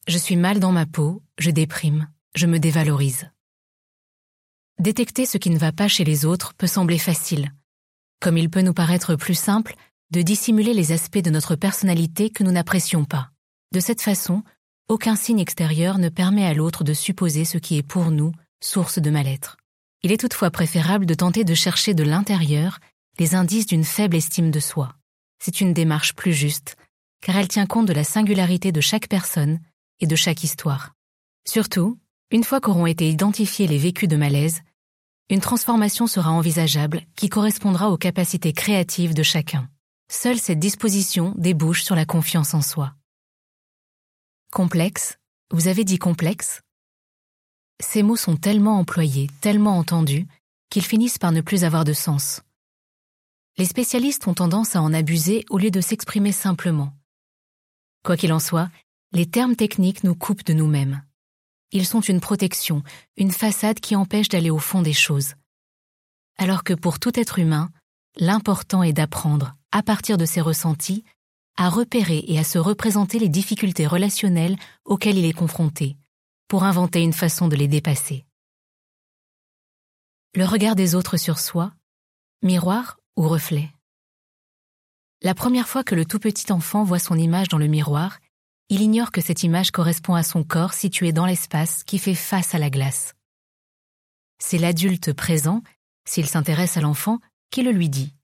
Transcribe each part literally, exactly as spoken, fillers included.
Je suis mal dans ma peau, je déprime, je me dévalorise. Détecter ce qui ne va pas chez les autres peut sembler facile, comme il peut nous paraître plus simple de dissimuler les aspects de notre personnalité que nous n'apprécions pas. De cette façon, aucun signe extérieur ne permet à l'autre de supposer ce qui est pour nous source de mal-être. Il est toutefois préférable de tenter de chercher de l'intérieur les indices d'une faible estime de soi. C'est une démarche plus juste, car elle tient compte de la singularité de chaque personne et de chaque histoire. Surtout, une fois qu'auront été identifiés les vécus de malaise, une transformation sera envisageable qui correspondra aux capacités créatives de chacun. Seule cette disposition débouche sur la confiance en soi. Complexe, vous avez dit complexe ? Ces mots sont tellement employés, tellement entendus, qu'ils finissent par ne plus avoir de sens. Les spécialistes ont tendance à en abuser au lieu de s'exprimer simplement. Quoi qu'il en soit, les termes techniques nous coupent de nous-mêmes. Ils sont une protection, une façade qui empêche d'aller au fond des choses. Alors que pour tout être humain, l'important est d'apprendre, à partir de ses ressentis, à repérer et à se représenter les difficultés relationnelles auxquelles il est confronté, pour inventer une façon de les dépasser. Le regard des autres sur soi, miroir ou reflet ? La première fois que le tout petit enfant voit son image dans le miroir, il ignore que cette image correspond à son corps situé dans l'espace qui fait face à la glace. C'est l'adulte présent, s'il s'intéresse à l'enfant, qui le lui dit.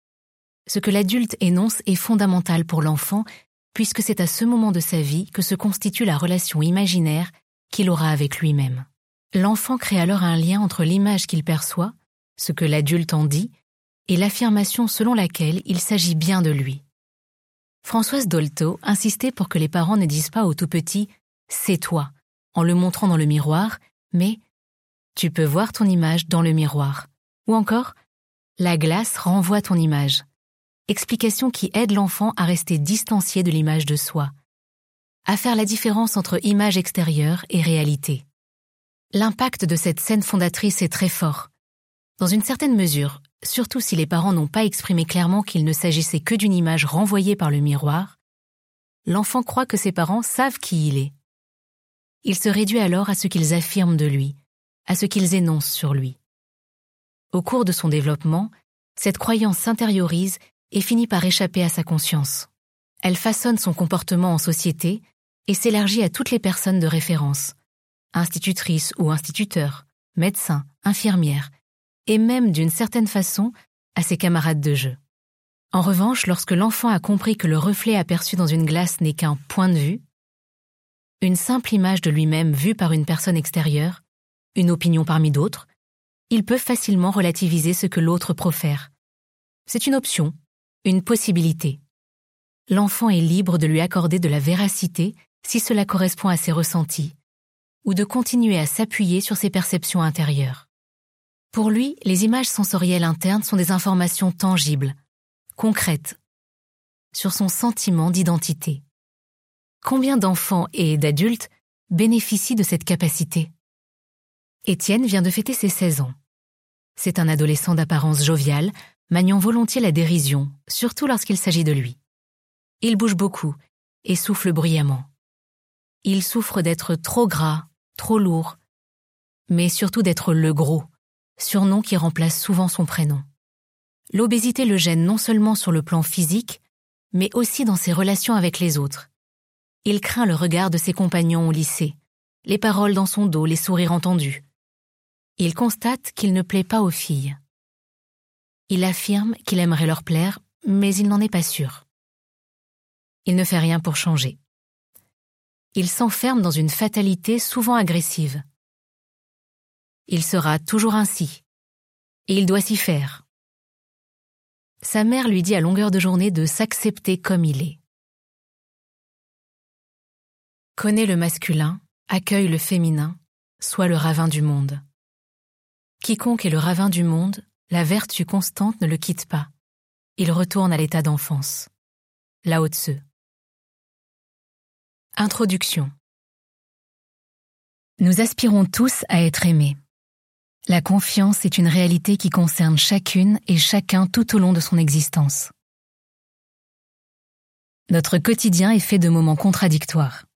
Ce que l'adulte énonce est fondamental pour l'enfant, puisque c'est à ce moment de sa vie que se constitue la relation imaginaire qu'il aura avec lui-même. L'enfant crée alors un lien entre l'image qu'il perçoit, ce que l'adulte en dit, et l'affirmation selon laquelle il s'agit bien de lui. Françoise Dolto insistait pour que les parents ne disent pas au tout petit « c'est toi » en le montrant dans le miroir, mais « tu peux voir ton image dans le miroir » ou encore « la glace renvoie ton image ». Explication qui aide l'enfant à rester distancié de l'image de soi, à faire la différence entre image extérieure et réalité. L'impact de cette scène fondatrice est très fort. Dans une certaine mesure, surtout si les parents n'ont pas exprimé clairement qu'il ne s'agissait que d'une image renvoyée par le miroir, l'enfant croit que ses parents savent qui il est. Il se réduit alors à ce qu'ils affirment de lui, à ce qu'ils énoncent sur lui. Au cours de son développement, cette croyance s'intériorise et finit par échapper à sa conscience. Elle façonne son comportement en société et s'élargit à toutes les personnes de référence, institutrices ou instituteurs, médecins, infirmières, et même d'une certaine façon à ses camarades de jeu. En revanche, lorsque l'enfant a compris que le reflet aperçu dans une glace n'est qu'un point de vue, une simple image de lui-même vue par une personne extérieure, une opinion parmi d'autres, il peut facilement relativiser ce que l'autre profère. C'est une option, une possibilité. L'enfant est libre de lui accorder de la véracité si cela correspond à ses ressentis, ou de continuer à s'appuyer sur ses perceptions intérieures. Pour lui, les images sensorielles internes sont des informations tangibles, concrètes, sur son sentiment d'identité. Combien d'enfants et d'adultes bénéficient de cette capacité ? Étienne vient de fêter ses seize ans. C'est un adolescent d'apparence joviale, maniant volontiers la dérision, surtout lorsqu'il s'agit de lui. Il bouge beaucoup et souffle bruyamment. Il souffre d'être trop gras, trop lourd, mais surtout d'être le gros, surnom qui remplace souvent son prénom. L'obésité le gêne non seulement sur le plan physique, mais aussi dans ses relations avec les autres. Il craint le regard de ses compagnons au lycée, les paroles dans son dos, les sourires entendus. Il constate qu'il ne plaît pas aux filles. Il affirme qu'il aimerait leur plaire, mais il n'en est pas sûr. Il ne fait rien pour changer. Il s'enferme dans une fatalité souvent agressive. Il sera toujours ainsi, et il doit s'y faire. Sa mère lui dit à longueur de journée de s'accepter comme il est. Connais le masculin, accueille le féminin, sois le ravin du monde. Quiconque est le ravin du monde, la vertu constante ne le quitte pas. Il retourne à l'état d'enfance. Lao Tzu. Introduction. Nous aspirons tous à être aimés. La confiance est une réalité qui concerne chacune et chacun tout au long de son existence. Notre quotidien est fait de moments contradictoires.